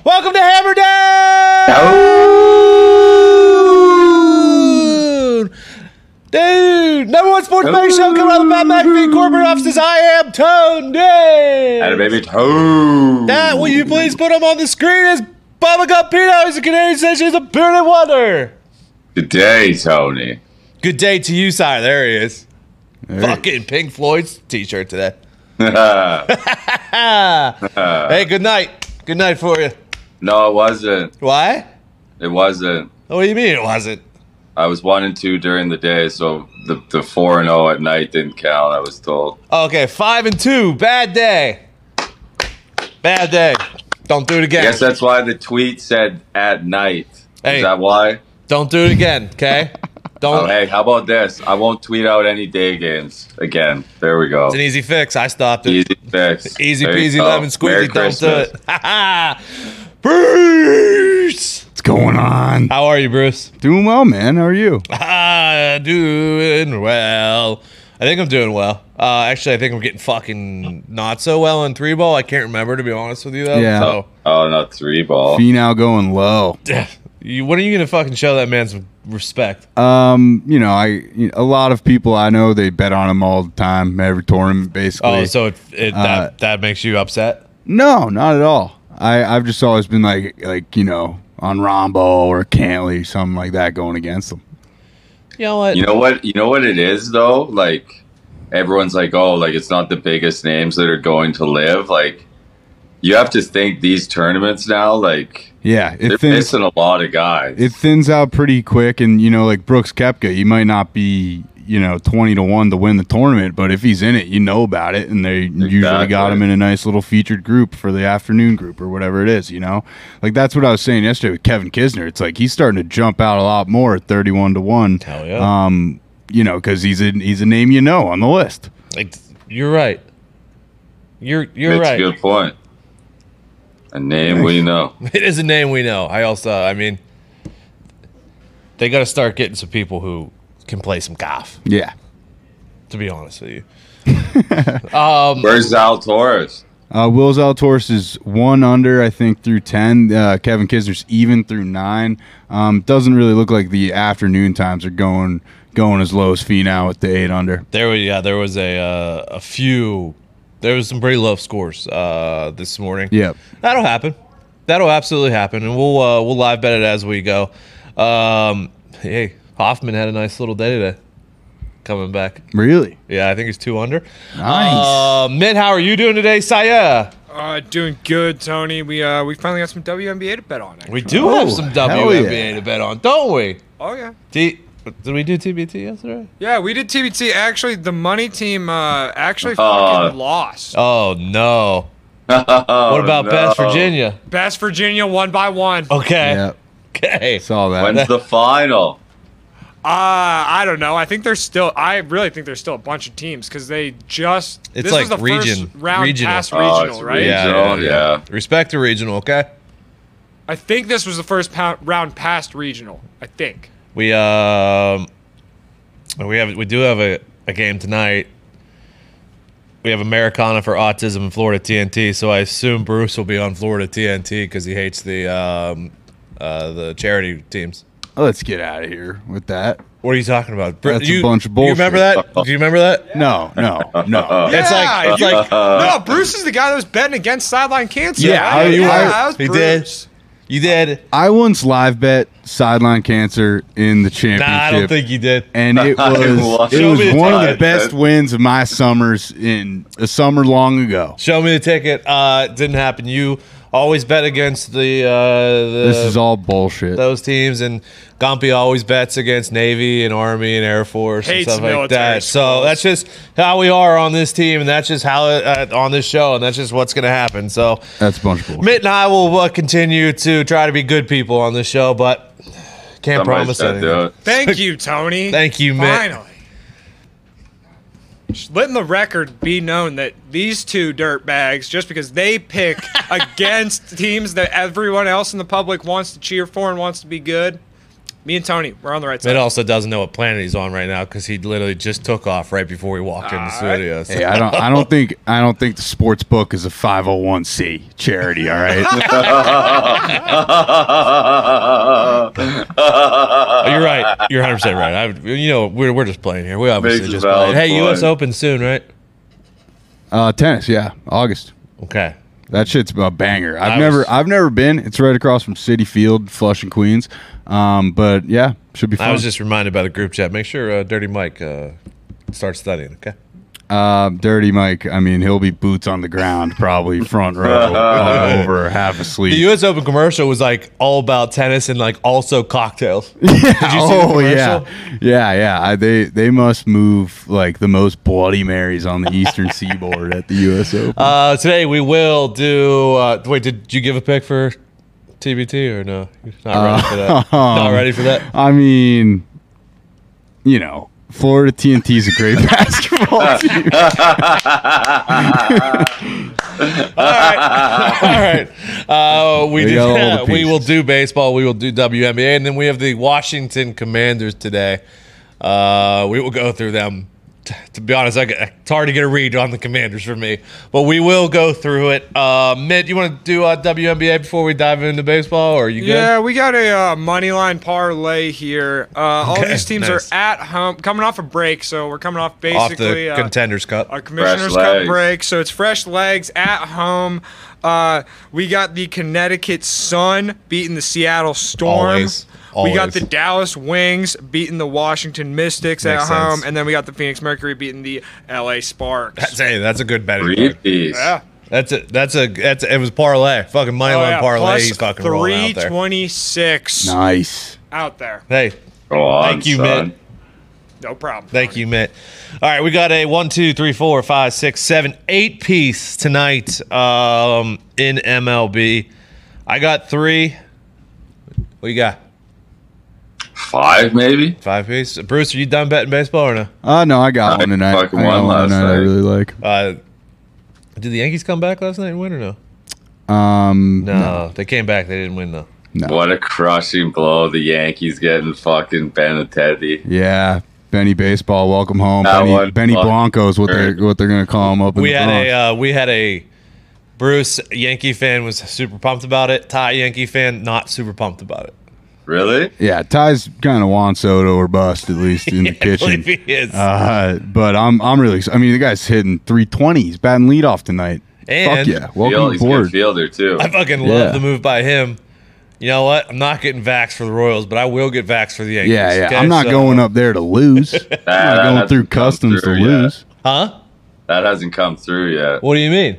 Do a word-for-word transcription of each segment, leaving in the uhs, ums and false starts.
Welcome to Hammer Down! Dude, number one sports betting show coming out of the Pat McAfee corporate offices. I am Tone Day. And a baby Tone. That, will you please put him on the screen, is Bubba Gumpino. He's a Canadian sensation. He's a bearded wonder. Good day, Tony. Good day to you, sire. There he is. There. Fucking Pink Floyd's t-shirt today. Hey, good night. Good night for you. No, it wasn't. Why? It wasn't. What do you mean it wasn't? I was one and two during the day, so the the four and zero at night didn't count. I was told. Okay, five and two. Bad day. Bad day. Don't do it I again. guess that's why the tweet said at night. Hey. Is that why? Don't do it again, okay? Don't. Oh, hey, how about this? I won't tweet out any day games again. There we go. It's an easy fix. I stopped it. Easy fix. Easy There you peasy go. lemon Merry squeezy. Don't do it. Christmas. Ha ha. Bruce. What's going on? How are you, Bruce? Doing well, man. How are you? Ah, doing well. I think I'm doing well. Uh, actually, I think I'm getting fucking not so well in three ball. I can't remember, to be honest with you, though. Yeah. So, Oh, not three ball. Finau going low. you, when are you gonna fucking show that man some respect? Um, you know, I you know, a lot of people I know they bet on him all the time, every tournament basically. Oh, so it, it Uh, that that makes you upset? No, not at all. I I've just always been like like you know on Rombo or Cantley, something like that, going against them. You know what? You know what? You know what it is though. Like everyone's like, oh, like it's not the biggest names that are going to live. Like you have to think these tournaments now. Like Yeah, they're it thins missing a lot of guys. it thins out pretty quick, and you know like Brooks Koepka, he might not be you know twenty to one to win the tournament, but if he's in it, you know about it, and they usually got him in a nice little featured group for the afternoon group or whatever it is. You know, like that's what I was saying yesterday with Kevin Kisner. It's like he's starting to jump out a lot more at thirty-one to one. Hell yeah. Um, you know, because he's a he's a name you know on the list. Like, you're right. You're you're Makes right. a good point. A name we know. It is a name we know. I also, I mean, they got to start getting some people who can play some golf. Yeah. To be honest with you. um, Where's Zalatoris? Uh, Will Zalatoris is one under, I think, through ten. Uh, Kevin Kisner's even through nine. Um, doesn't really look like the afternoon times are going going as low as Finau at the eight under. there was yeah, there was a uh, a few. There was some pretty low scores uh, this morning. Yep. That'll happen. That'll absolutely happen, and we'll uh, we'll live bet it as we go. Um, hey, Hoffman had a nice little day today. Coming back. Really? Yeah, I think he's two under. Nice. Uh, Mitt, how are you doing today, Saya? Uh, doing good, Tony. We uh, we finally got some W N B A to bet on. Actually. We do Oh, have some hell W N B A yeah. to bet on, don't we? Oh yeah, T- did we do T B T yesterday? yeah. We did T B T. Actually, the money team uh, actually Uh, fucking lost. Oh no! Oh, What about no. Best Virginia? Best Virginia one by one. Uh, Okay, Yep. okay. Saw that. When's the final? I don't know. I think there's still. I really think there's still a bunch of teams because they just. It's this like was the region- first round regional. past Oh, regional, it's right? regional. Yeah. Respect to regional, okay? I think this was the first pound, round past regional. I think. We um, we have we do have a, a game tonight. We have Americana for Autism in Florida T N T, so I assume Bruce will be on Florida T N T because he hates the um, uh, the charity teams. Let's get out of here with that. What are you talking about? Br- That's a you, bunch of You remember bullshit. that? Do you remember that? No, no, no. It's like it's you- like no, Bruce is the guy that was betting against sideline cancer. Yeah, right? I- you yeah, are- that was he Bruce. did. You did. I once live bet sideline cancer in the championship. Nah, I don't think you did. and it I was watched it Show was me the one of the time. best wins of my summers in a summer long ago. Show me the ticket. Uh, it didn't happen. You always bet against the uh, the This is all bullshit. those teams, and Gumpy always bets against Navy and Army and Air Force Hates and stuff like military that. So schools. that's just how we are on this team, and that's just how it, uh, on this show, and that's just what's going to happen. So That's a bunch of bullshit. Mitt and I will uh, continue to try to be good people on this show, but can't Somebody's promise gotta do anything. it. Thank you, Tony. Thank you, Mitt. Finally. Just letting the record be known that these two dirtbags, just because they pick against teams that everyone else in the public wants to cheer for and wants to be good, Me and Tony, we're on the right side. Mitt also doesn't know what planet he's on right now because he literally just took off right before we walked in the studio. So. Hey, I don't. I don't think. I don't think the sports book is a five oh one c charity. All right. You're right. You're one hundred percent right. I, you know, we're we're just playing here. We obviously Makes just a valid playing. Hey, U S point. Open soon, right? Uh, tennis. Yeah, August. Okay. That shit's a banger. I've I never. was- I've never been. It's right across from City Field, Flushing, Queens. Um, but yeah, should be fun. I was just reminded by the group chat. Make sure uh, Dirty Mike uh, starts studying. Okay. Uh, Dirty Mike. I mean, he'll be boots on the ground, probably front row, over, half asleep. The U S Open commercial was like all about tennis and like also cocktails. Did you see the oh yeah, commercial? yeah, yeah. I, they they must move like the most Bloody Marys on the Eastern Seaboard at the U S Open. Uh, today we will do. Uh, wait, did you give a pick for T B T or no? You're not ready for that. Not ready for that. I mean, you know, Florida T N T is a great basketball team. All right, all right. Uh, we They do, got all the we will pieces. do baseball. We will do W N B A, and then we have the Washington Commanders today. Uh, we will go through them. T- To be honest, I, it's hard to get a read on the Commanders for me, but we will go through it. Uh, Mitt, you want to do uh, W N B A before we dive into baseball, or are you good? Yeah, we got a uh, money line parlay here. Uh, all Okay, these teams nice. are at home, coming off a break, so we're coming off Off basically the uh, Contenders Cup. a Commissioner's Fresh Cup legs. break. So it's fresh legs at home. Uh, we got the Connecticut Sun beating the Seattle Storm. Always. We got Always. the Dallas Wings beating the Washington Mystics Makes at home, sense. and then we got the Phoenix Mercury beating the L A Sparks. That's, hey, that's a good betting. Three pick. piece. yeah. That's a that's a that's a, it was parlay. Fucking money Oh, line yeah. parlay. Plus He's fucking rolling out there. three twenty-six Nice. out there. Hey, Go on, thank you, son. Mitt. No problem. Thank you, Mitt. All right, we got a one, two, three, four, five, six, seven, eight piece tonight um, in M L B. I got three. What you got? Five, maybe. Five piece. Bruce, are you done betting baseball or no? Uh no, I got I one tonight. fucking I got won one last tonight I night. really like. Uh, did the Yankees come back last night and win or no? Um, No, they came back. They didn't win though. no. What a crushing blow. The Yankees getting fucking Benintendi. Yeah, Benny Baseball, welcome home. That Benny, one Benny fucking Blanco is what they're hurt. what they're gonna call him up in We the had Bronx. a uh, we had a Bruce Yankee fan was super pumped about it. Ty Yankee fan not super pumped about it. Really? Yeah, Ty's kind of Juan Soto or bust at least in the I kitchen. believe he is. Uh, but I'm I'm really. I mean, the guy's hitting three twenty. He's batting leadoff tonight. And- Fuck yeah, Field, welcome he's a aboard. good fielder, too. I fucking love Yeah. the move by him. You know what? I'm not getting vaxxed for the Royals, but I will get vaxxed for the Yankees. Yeah, yeah. okay? I'm not So- going up there to lose. I'm not that going hasn't through come customs to through yet. lose. Huh? That hasn't come through yet. What do you mean?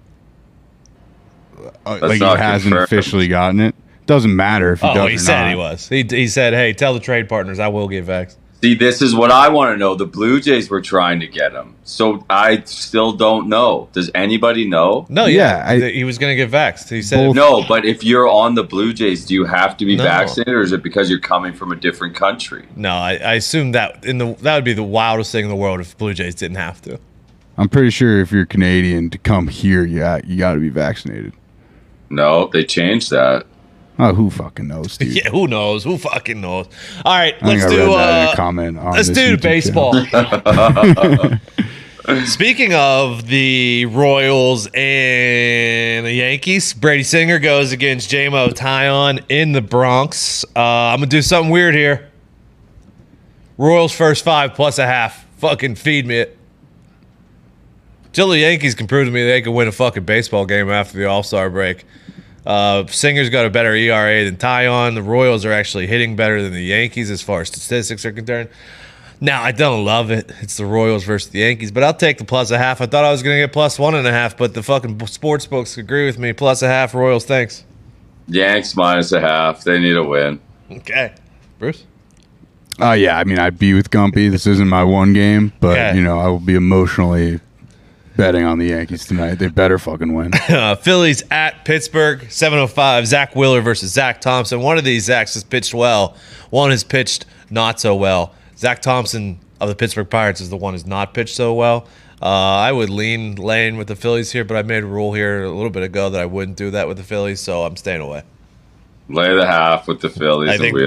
Uh, like he not hasn't confirmed. officially gotten it. Doesn't matter if he Oh, does he or said not. he was. He, he said, hey, tell the trade partners I will get vaxxed. See, this is what I want to know. The Blue Jays were trying to get him. So I still don't know. Does anybody know? No, Yeah, yeah. I- th- he was going to get vaxxed. He said, Both- No, but if you're on the Blue Jays, do you have to be No. vaccinated, or is it because you're coming from a different country? no, I, I assume that in the that would be the wildest thing in the world if Blue Jays didn't have to. I'm pretty sure if you're Canadian to come here, you got, you got to be vaccinated. No, they changed that. Oh, who fucking knows, dude? Yeah, who knows? Who fucking knows? All right, I think let's I do read that in uh, a comment on let's this do YouTube baseball. channel. Speaking of the Royals and the Yankees, Brady Singer goes against J-Mo Tyon in the Bronx. Uh, I'm going to do something weird here. Royals first five plus a half. Fucking feed me it. Till the Yankees can prove to me they can win a fucking baseball game after the All-Star break. Uh, Singer's got a better E R A than Tyon. The Royals are actually hitting better than the Yankees as far as statistics are concerned. Now, I don't love it. It's the Royals versus the Yankees, but I'll take the plus a half. I thought I was going to get plus one and a half, but the fucking sports books agree with me. Plus a half, Royals, thanks. Yanks minus a half. They need a win. Okay. Bruce? Oh, yeah. I mean, I'd be with Gumpy. This isn't my one game, but, Okay. you know, I will be emotionally betting on the Yankees tonight. They better fucking win. Uh, Phillies at Pittsburgh, seven oh five. Zach Wheeler versus Zach Thompson. One of these Zachs has pitched well. One has pitched not so well. Zach Thompson of the Pittsburgh Pirates is the one who's not pitched so well. Uh, I would lean Lane with the Phillies here, but I made a rule here a little bit ago that I wouldn't do that with the Phillies, so I'm staying away. Lay the half with the Phillies I and think wheel.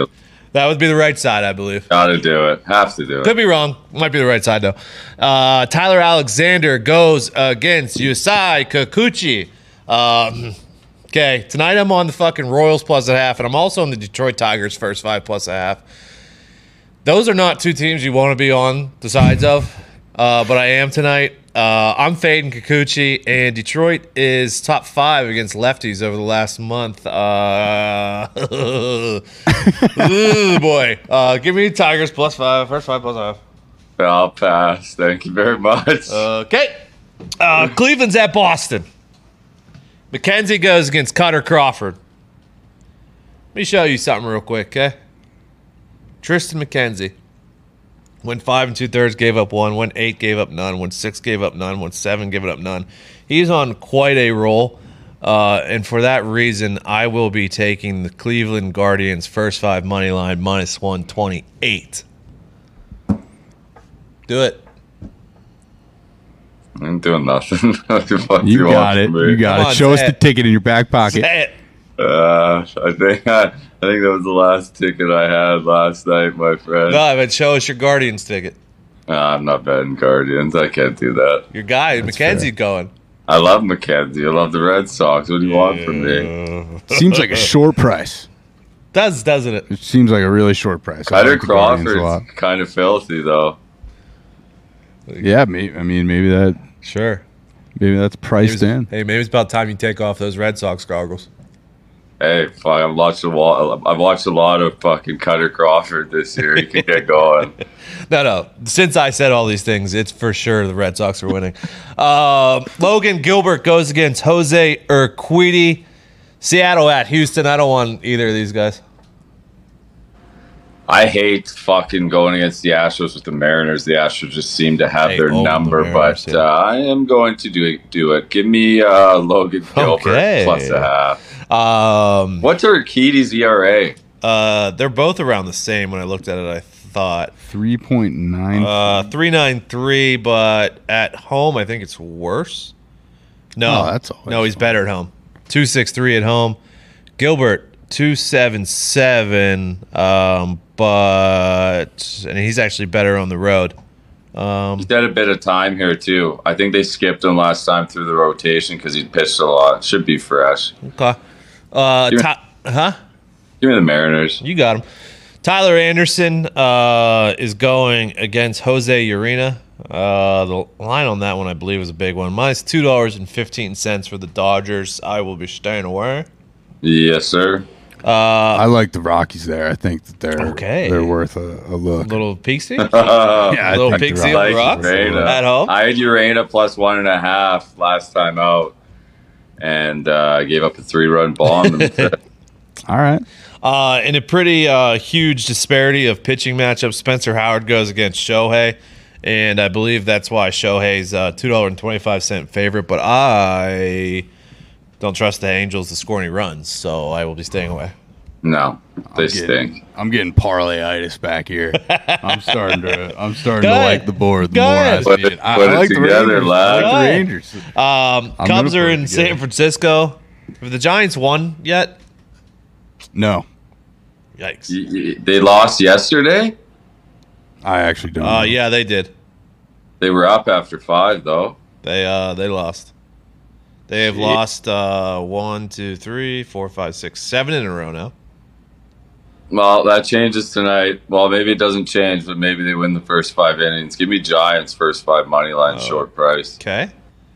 That would be the right side, I believe. Gotta do it. Have to do it. Could be wrong. Might be the right side, though. Uh, Tyler Alexander goes against Yusai Kikuchi. Um, okay, tonight I'm on the fucking Royals plus a half, and I'm also on the Detroit Tigers first five plus a half. Those are not two teams you want to be on the sides of, uh, but I am tonight. Uh, I'm fading Kikuchi, and Detroit is top five against lefties over the last month. Uh, ooh, boy. Uh, give me Tigers plus five, first five plus five. I'll pass. Thank you very much. Okay. Uh, Cleveland's at Boston. McKenzie goes against Cutter Crawford. Let me show you something real quick, okay? Tristan McKenzie. Went five and two thirds, gave up one. Went eight, gave up none. Went six, gave up none. Went seven, giving up none. He's on quite a roll, uh, and for that reason, I will be taking the Cleveland Guardians first five money line minus one twenty eight. Do it. I'm doing nothing. What the fuck You do got want it. from me? You got Come it. on, Show us say the it. ticket in your back pocket. Say it. Uh, I think I, I think that was the last ticket I had last night, my friend. No, but show us your Guardians ticket. Nah, I'm not betting Guardians. I can't do that. Your guy, That's McKenzie, fair. going. I love McKenzie. I love the Red Sox. What do you want from me? Seems like a short price. Does, doesn't it? It seems like a really short price. I Cutter like the Guardians a lot. Crawford's kind of filthy, though. Yeah, maybe, I mean, maybe that Sure. maybe that's priced in. Hey, maybe it's about time you take off those Red Sox goggles. Hey, fuck, I've watched a lot. I've watched a lot of fucking Cutter Crawford this year. He can get going. No, no. Since I said all these things, it's for sure the Red Sox are winning. uh, Logan Gilbert goes against Jose Urquidy. Seattle at Houston. I don't want either of these guys. I hate fucking going against the Astros with the Mariners. The Astros just seem to have Hey, their oh, the number, Mariners, but yeah. uh, I am going to do it. Do it. Give me uh, Logan Gilbert Okay. plus a half. Um, What's Urquidy's E R A? uh, they're both around the same when I looked at it, I thought. three point nine. Uh, three ninety-three, but at home, I think it's worse. No, Oh, that's always no, he's fun. better at home. two sixty-three at home. Gilbert, two seventy-seven, um, but and he's actually better on the road. Um, He's had a bit of time here too. I think they skipped him last time through the rotation because he pitched a lot. Should be fresh. okay. Uh, Give me- Ty- huh? Give me the Mariners. You got him. Tyler Anderson uh, is going against Jose Urena. Uh, the line on that one, I believe, is a big one. Minus two dollars and fifteen cents for the Dodgers. I will be staying away. Yes, sir. I like the Rockies there. I think that they're Okay. they're worth a, a look. Little Pixie. Uh, Yeah, I little think the pixie Rockies on the rocks are Urena. at home. I had Urena plus one and a half last time out, and uh, I gave up a three-run bomb. All right. Uh, in a pretty uh, huge disparity of pitching matchups, Spencer Howard goes against Shohei, and I believe that's why Shohei's uh, two dollars and twenty-five cents favorite. But I don't trust the Angels to score any runs, so I will be staying away. no, they I'm stink. getting, I'm getting parlayitis back here. I'm starting to I'm starting Go to ahead. like the board Go more. ahead. I Put see it- it. I, put I it like the together, Rangers. lad. I like Go the ahead. Rangers. Um, I'm Cubs gonna are put it in together. San Francisco. Have the Giants won yet? No, Yikes. Y- y- They lost yesterday. I actually don't. Uh, know. yeah, they did. They were up after five, though. They uh they lost. They have Gee. lost uh one, two, three, four, five, six, seven in a row now. Well, that changes tonight. Well, maybe it doesn't change, but maybe they win the first five innings. Give me Giants first five money line Oh. short price. Okay.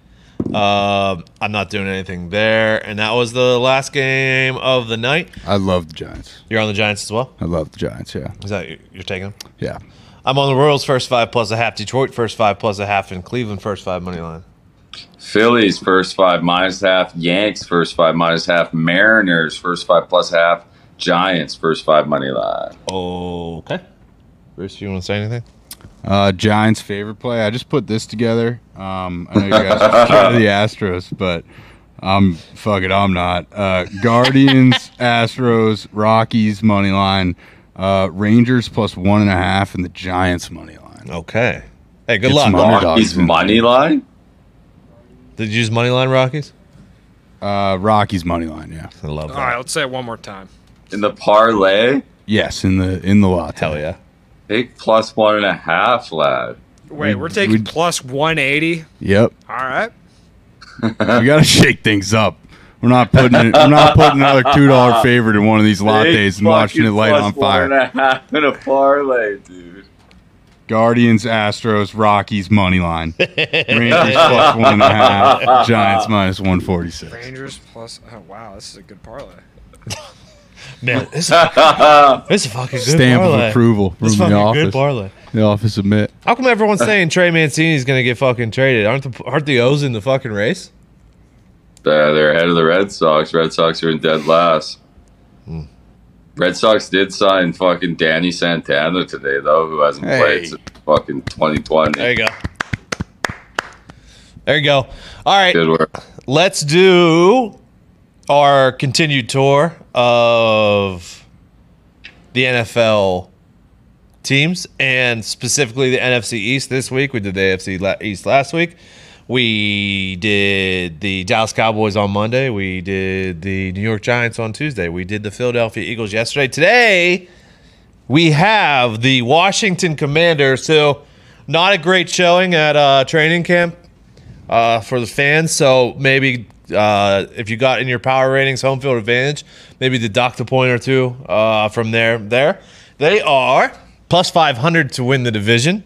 Um, I'm not doing anything there, and that was the last game of the night. I love the Giants. You're on the Giants as well. I love the Giants. Yeah, Is that you're taking them? yeah. I'm on the Royals first five plus a half, Detroit first five plus a half, and Cleveland first five money line. Phillies first five minus half. Yanks first five minus half. Mariners first five plus half. Giants first five money line. Okay. Bruce, you want to say anything? Uh, Giants favorite play. I just put this together. Um, I know you guys are scared of the Astros, but I'm fuck it. I'm not. Uh, Guardians, Astros, Rockies money line, uh, Rangers plus one and a half, and the Giants money line. Okay. Hey, good Get luck. some underdogs Rockies in. money line. Did you use money line Rockies? Uh, Rockies money line. Yeah. I love that. All right, let's say it one more time. In the parlay, Yes, in the in the latte. Hell yeah. Take plus one and a half, lad. Wait, we're taking We'd- plus one eighty. Yep. All right. We gotta shake things up. We're not putting it, we're not putting another two dollar favorite in one of these lattes and watching it light on fire. One and a half in a parlay, dude. Guardians, Astros, Rockies money line. Rangers plus one and a half. Giants minus one forty six. Rangers plus. Oh wow, this is a good parlay. Man, this is, this is a fucking good Stamp parlay. of approval from This is the fucking office. good parlay. The office admit. How come everyone's saying Trey Mancini's going to get fucking traded? Aren't the aren't the O's in the fucking race? Uh, they're ahead of the Red Sox. Red Sox are in dead last. Hmm. Red Sox did sign fucking Danny Santana today, though, who hasn't Hey. played since fucking twenty twenty. There you go. There you go. All right. Good work. Let's do our continued tour of the N F L teams, and specifically the N F C East this week. We did the A F C la- East last week. We did the Dallas Cowboys on Monday. We did the New York Giants on Tuesday. We did the Philadelphia Eagles yesterday. Today, we have the Washington Commanders. So, not a great showing at uh, training camp uh, for the fans. So, maybe uh, if you got in your power ratings home field advantage, maybe deduct a point or two uh, from there. There, they are plus five hundred to win the division.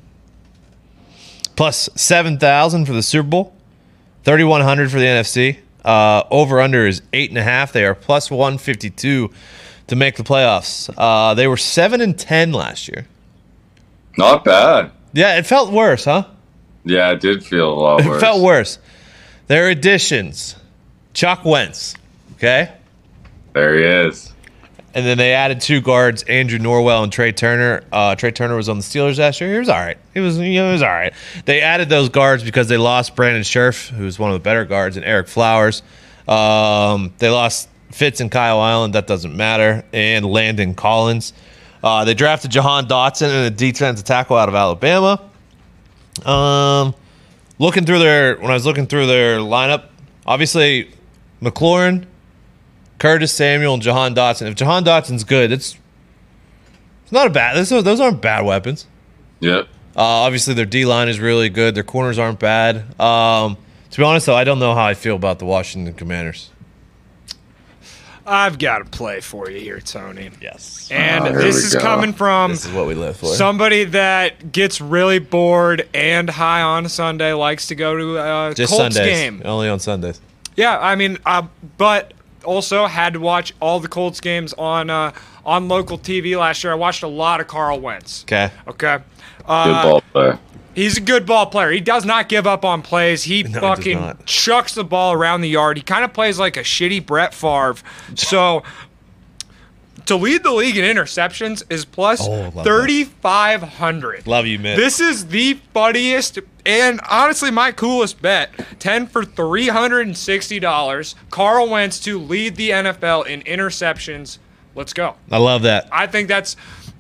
Plus seven thousand for the Super Bowl, thirty-one hundred for the N F C. Uh, over under is eight and a half. They are plus one fifty-two to make the playoffs. Uh, they were seven and ten last year. Not bad. Yeah, it felt worse, huh? Yeah, it did feel a lot It worse. felt worse. Their additions: Chuck Wentz, okay, There he is. and then they added two guards, Andrew Norwell and Trey Turner. Uh, Trey Turner was on the Steelers last year. He was all right. He was, you know, he was all right. They added those guards because they lost Brandon Scherf, who's one of the better guards, and Eric Flowers. Um, they lost Fitz and Kyle Island. That doesn't matter. And Landon Collins. Uh, they drafted Jahan Dotson and a defensive tackle out of Alabama. Um, looking through their when I was looking through their lineup, obviously McLaurin, Curtis Samuel, and Jahan Dotson. If Jahan Dotson's good, it's it's not a bad. Those, those aren't bad weapons. Yep. Uh, obviously, their D line is really good. Their corners aren't bad. Um, to be honest, though, I don't know how I feel about the Washington Commanders. I've got a play for you here, Tony. Yes, And Oh, here this we is go. coming from this is what we live for. somebody that gets really bored and high on a Sunday, likes to go to a Just Colts Sundays, game. only on Sundays. Yeah, I mean, uh, but also had to watch all the Colts games on uh, on local T V last year. I watched a lot of Carl Wentz. Okay, Okay. Good Uh, ball player. He's a good ball player. He does not give up on plays. He does fucking not. chucks the ball around the yard. He kind of plays like a shitty Brett Favre. So to lead the league in interceptions is plus Oh, love that. thirty-five hundred. love you, man. This is the funniest and honestly my coolest bet. ten for three hundred sixty dollars. Carl Wentz to lead the N F L in interceptions. Let's go. I love that. I think that's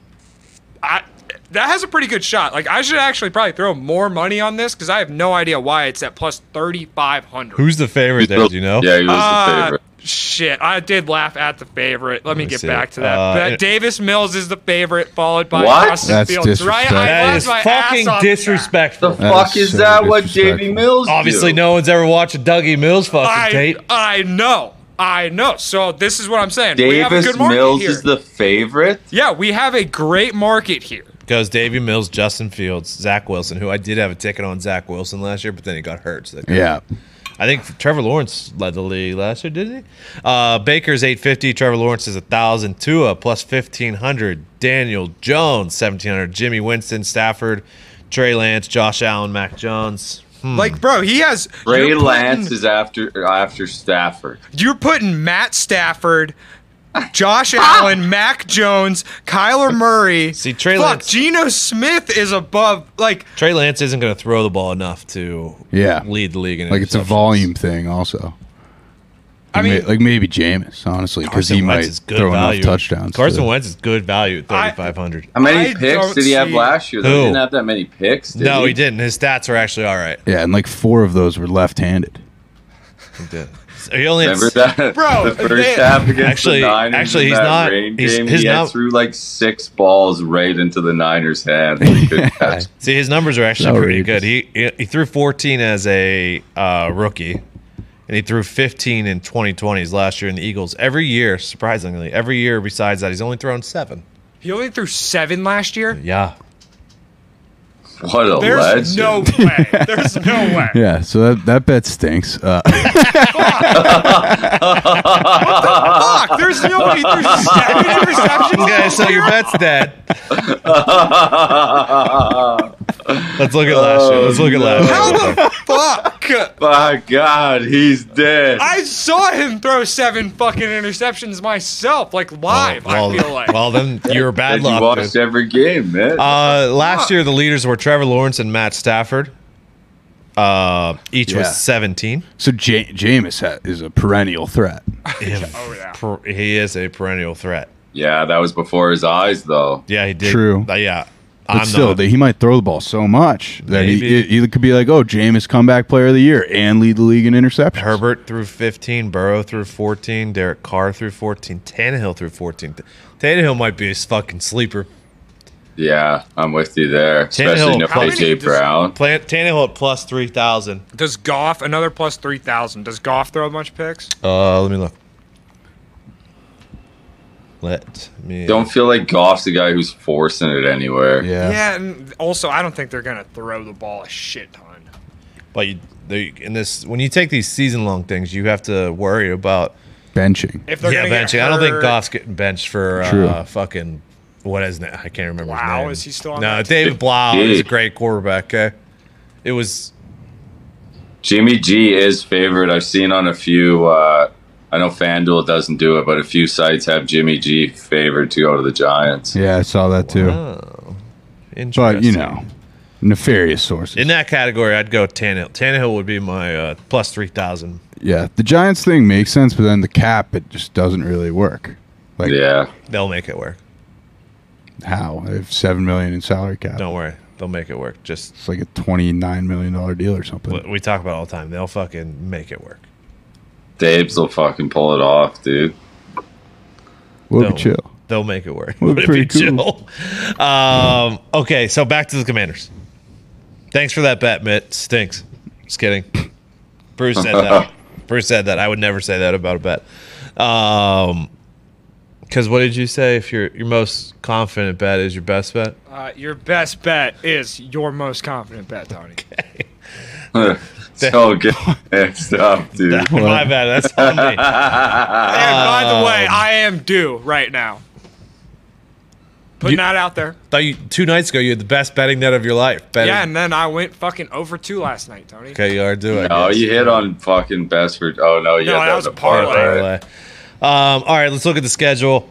I that has a pretty good shot. Like I should actually probably throw more money on this because I have no idea why it's at plus thirty-five hundred. Who's the favorite there? Do you know? Yeah, he was Uh, the favorite. Shit, I did laugh at the favorite. Let me me get see. back to that. Uh, But it- Davis Mills is the favorite, followed by What? Austin That's Fields. Right? disrespectful. I That laughed is my fucking ass off at that. disrespectful. The That fuck is is so that? What J B disrespectful. Mills Obviously, do? no one's ever watched a Dougie Mills fucking I, tape. I know. I know. So this is what I'm saying. we have a Davis good market Mills here. is the favorite. yeah, we have a great market here. Goes Davey Mills, Justin Fields, Zach Wilson, who I did have a ticket on Zach Wilson last year, but then he got hurt. So Yeah. I think Trevor Lawrence led the league last year, didn't he? Uh, Baker's eight fifty. Trevor Lawrence is one thousand. Tua plus fifteen hundred. Daniel Jones seventeen hundred. Jimmy Winston, Stafford, Trey Lance, Josh Allen, Mac Jones. Hmm. Like, bro, he has Ray you're Lance putting- is after after Stafford. You're putting Matt Stafford, Josh Allen, Mac Jones, Kyler Murray. See, Trey Fuck, Lance- Geno Smith is above. Like, Trey Lance isn't going to throw the ball enough to Yeah. lead the league in Like it's a interceptions. volume thing also. I Like mean, may- like maybe Jameis, honestly, because he Carson Wentz might is good throw value. enough touchdowns. Carson to- Wentz is good value at I- thirty-five hundred. How many I picks don't did he have see- last year? Though? Who? He didn't have that many picks. Did No, he? he didn't. His stats are actually all right. Yeah, and like four of those were left-handed. He did. He only had, Remember that, Bro, the first they- half against Actually- the Niners. actually, in he's that not- rain he's- game, his he had num- threw like six balls right into the Niners' hands. He couldn't catch. See, his numbers are actually pretty Outrageous. good. He he he threw fourteen as a uh, rookie, and he threw fifteen in twenty twenty his last year in the Eagles. Every year, surprisingly, every year besides that, he's only thrown seven. He only threw seven last year. Yeah. What a There's legend! no way. There's no way. Yeah, so that, that bet stinks. Uh, Fuck. There's no way. He threw seven interceptions. Okay, so your bet's dead. Let's look at last year. Let's look at last How year. the fuck? My God, he's dead. I saw him throw seven fucking interceptions myself, like live. Well, I feel like. well, then you're bad And you luck. watched dude. every game, man. Uh, last year, the leaders were Trevor Lawrence and Matt Stafford. Uh, each Yeah. was seventeen. so J- Jameis ha- is a perennial threat. Oh yeah. Per- He is a perennial threat. yeah, that was before his eyes, though. Yeah, he did. True. Uh, yeah. But I'm still, not- they, he might throw the ball so much that he, Maybe. it, it could be like, oh, Jameis comeback player of the year and lead the league in interceptions. Herbert threw fifteen, Burrow threw fourteen, Derek Carr threw fourteen, Tannehill threw fourteen. Tannehill might be a fucking sleeper. Yeah, I'm with you there. Especially Tannehill no probably A J does- Brown. Plan- Tannehill at plus three thousand. Does Goff another plus three thousand? Does Goff throw a bunch of picks? Uh, let me look. Let me. Don't feel like Goff's the guy who's forcing it anywhere. Yeah. Yeah, and also I don't think they're gonna throw the ball a shit ton. But you, they, in this, when you take these season-long things, you have to worry about Benching. If they're yeah gonna get benching. I don't think hurt- Goff's getting benched for True. uh, fucking what is it? I can't remember. his Blau, name. is he still on No, that David team? Blau Yeah. is a great quarterback. Okay, it was Jimmy G is favored. I've seen on a few. Uh, I know FanDuel doesn't do it, but a few sites have Jimmy G favored to go to the Giants. Yeah, I saw that too. oh, interesting. But, you know, nefarious sources. in that category, I'd go Tannehill. Tannehill would be my uh, plus three thousand. Yeah, the Giants thing makes sense, but then the cap, it just doesn't really work. Like, Yeah, They'll make it work. how? They have seven million in salary cap. Don't worry, they'll make it work. Just It's like a twenty-nine million dollar deal or something. what we talk about all the time. They'll fucking make it work. Dabes will fucking pull it off, dude. We'll They'll- be chill. They'll make it work. Would be Would it be pretty cool. chill? Um, okay, so back to the Commanders. Thanks for that bet, Mitt. Stinks. Just kidding. Bruce said that. Bruce said that. I would never say that about a bet. Um, because what did you say? If your your most confident bet is your best bet? Uh, your best bet is your most confident bet, Tony. So good mixed up, dude. My bad. That's on me. And by the Um, way, I am due right now. Putting You- that out there. Thought you two nights ago you had the best betting net of your life. Betting. Yeah, and then I went fucking over two last night, Tony. Okay, you are doing. Oh, you hit on fucking best for. Oh no, yeah, No, that, that was was a a parlay. parlay. Um, all right, let's look at the schedule.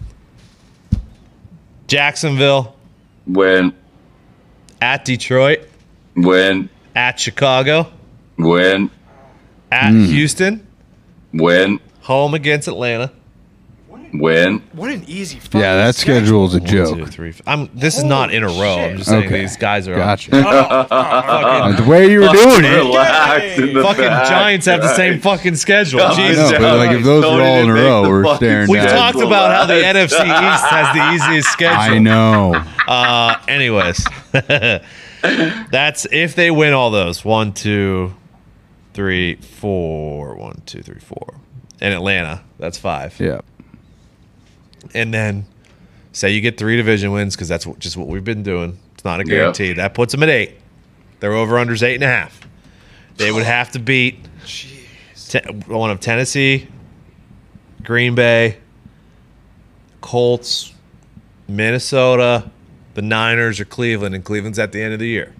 Jacksonville Win, at Detroit, win, at Chicago, win, at Houston, win, home against Atlanta. win. What an easy fucking Yeah, that schedule is a One, joke. two, three. f- I'm. This is not in a row. I'm shit. just saying Okay. these guys are. on- Gotcha. Oh, oh, oh, the way you were doing it. Relax in the Fucking back, Giants have the same right? fucking schedule. I Jesus. know, but like if those Tony were all in a didn't row, make the we're fucking staring We've down. talked about how the N F C East has the easiest schedule. I know. Uh, anyways, that's if they win all those. One, two, three, four. One, two, three, four. And Atlanta, that's five. Yeah. And then say you get three division wins because that's what, just what we've been doing. It's not a Yeah. guarantee. That puts them at eight. Their over-under's eight and a half. They would have to beat te- one of Tennessee, Green Bay, Colts, Minnesota, the Niners, or Cleveland, and Cleveland's at the end of the year.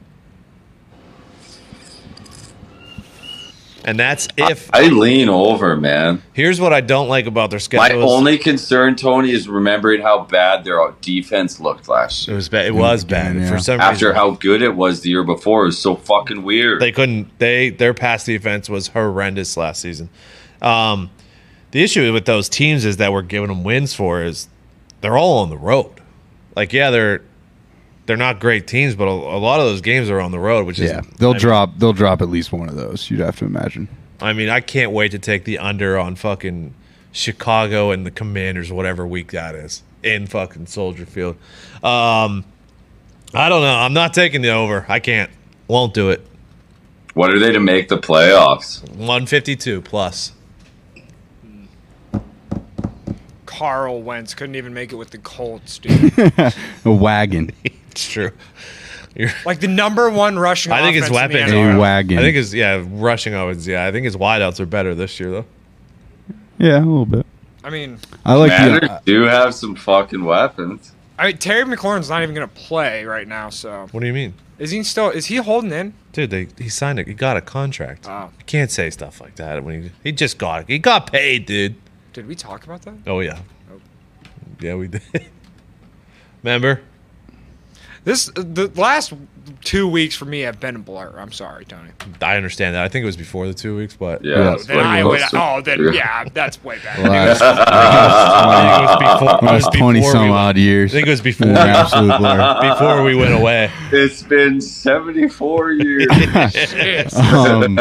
And that's if. I lean over, man. Here's what I don't like about their My schedule. only concern, Tony, is remembering how bad their defense looked last It year. was bad. It was bad Yeah. for some After reason. how good it was the year before, it was so fucking weird. They couldn't. They their pass defense was horrendous last season. Um, the issue with those teams is that we're giving them wins for is they're all on the road. Like yeah, they're they're not great teams, but a, a lot of those games are on the road, which is Yeah. They'll I mean, drop they'll drop at least one of those, you'd have to imagine. I mean, I can't wait to take the under on fucking Chicago and the Commanders, whatever week that is, in fucking Soldier Field. Um, I don't know. I'm not taking the over. I can't. Won't do it. What are they to make the playoffs? one fifty-two plus. Carl Wentz couldn't even make it with the Colts, dude. A wagon. It's true. You're, Like the number one rushing I think his offense in the weapons N F L. A wagon. I think his yeah rushing offense. Yeah, I think his wideouts are better this year though. Yeah, a little bit. I mean, I like Commanders the. do have some fucking weapons. I mean Terry McLaurin's not even gonna play right now. So What do you mean, is he still? Is he holding in? dude? They he signed it. He got a contract. Oh. You can't say stuff like that when he he just got it. He got paid, dude. Did we talk about that? Oh yeah, yeah we did. Remember? This the last two weeks for me have been a blur. I'm sorry, Tony. I understand that. I think it was before the two weeks, but Yeah, Yeah. that's Then what I it would. was. Oh, then yeah, that's way back. Last, I think it was before. it was last twenty before some we- odd I years. think it was before An absolute blur. before we went away. It's been seventy-four years. Jeez. Um,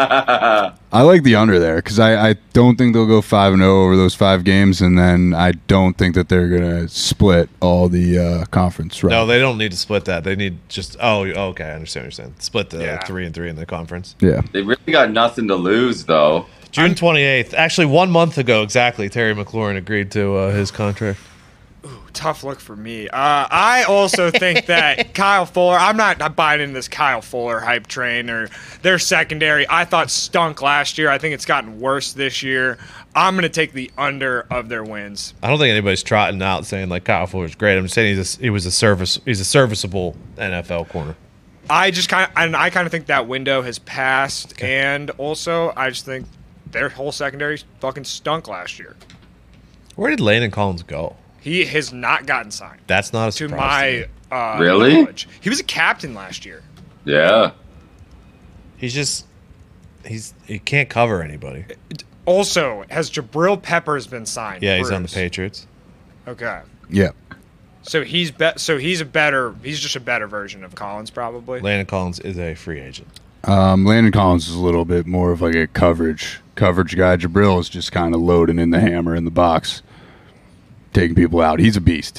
I like the under there because I, I don't think they'll go five and zero over those five games, and then I don't think that they're gonna split all the uh, conference. Right? No, they don't need to split that. They need just oh okay, I understand what you're saying. Split the Yeah. three and three in the conference. Yeah. They really got nothing to lose, though. June twenty eighth. Actually, one month ago exactly, Terry McLaurin agreed to uh, his contract. Tough look for me. Uh, I also think that Kyle Fuller, I'm not, not buying into this Kyle Fuller hype train or their secondary. I thought stunk last year. I think it's gotten worse this year. I'm going to take the under of their wins. I don't think anybody's trotting out saying like Kyle Fuller's great. I'm just saying he's a, he was a service. He's a serviceable N F L corner. I just kind of, and I kind of think that window has passed. And also, I just think their whole secondary fucking stunk last year. Where did Landon Collins go? He has not gotten signed. That's not a To surprise. my uh, Really? knowledge. He was a captain last year. Yeah. He's just he's he can't cover anybody. Also, has Jabril Peppers been signed? Yeah, he's on the Bruce? Patriots. Okay. Yeah. So he's be- so he's a better he's just a better version of Collins probably. Landon Collins is a free agent. Um, Landon Collins is a little bit more of like a coverage coverage guy. Jabril is just kind of loading in the hammer in the box, taking people out. He's a beast.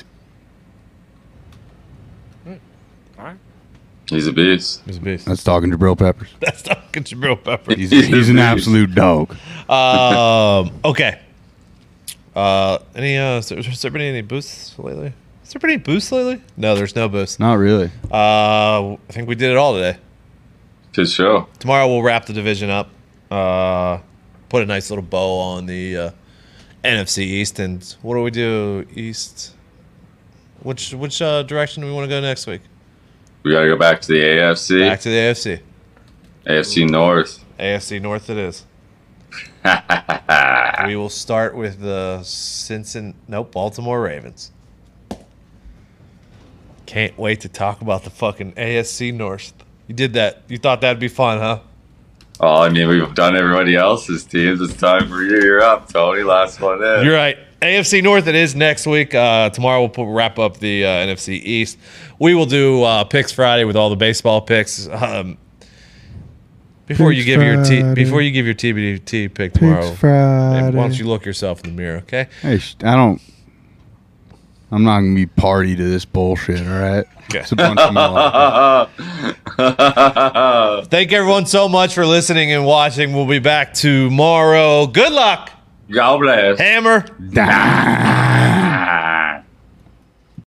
All right. He's a beast. He's a beast. That's talking Jabril Peppers. That's not Jabril Peppers. He's, he's an absolute dog. Um. Okay. Uh. Any? Uh. Has there, has there been any boosts lately? Has there been any boosts lately? No, there's no boosts. Not really. Uh. I think we did it all today. Good show. Tomorrow we'll wrap the division up. Uh. Put a nice little bow on the uh, N F C East, and what do we do East? Which which uh, direction do we want to go next week? We got to go back to the A F C. Back to the A F C. A F C North. A F C North it is. We will start with the Cincinnati, nope, Baltimore Ravens. Can't wait to talk about the fucking A F C North. You did that. You thought that'd be fun, huh? Oh, I mean, we've done everybody else's teams. It's time for you. You're up, Tony. Last one in. You're right. A F C North it is next week. Uh, tomorrow we'll put, wrap up the uh, N F C East. We will do uh, picks Friday with all the baseball picks. Um, before Picks you give your t- Friday. before you give your T B T pick tomorrow, Picks Friday. why don't you look yourself in the mirror, okay? Hey, sh- I don't. I'm not gonna be party to this bullshit. All right. Okay. It's a bunch of malarkey. Thank everyone so much for listening and watching. We'll be back tomorrow. Good luck, God bless. Hammer. Dah.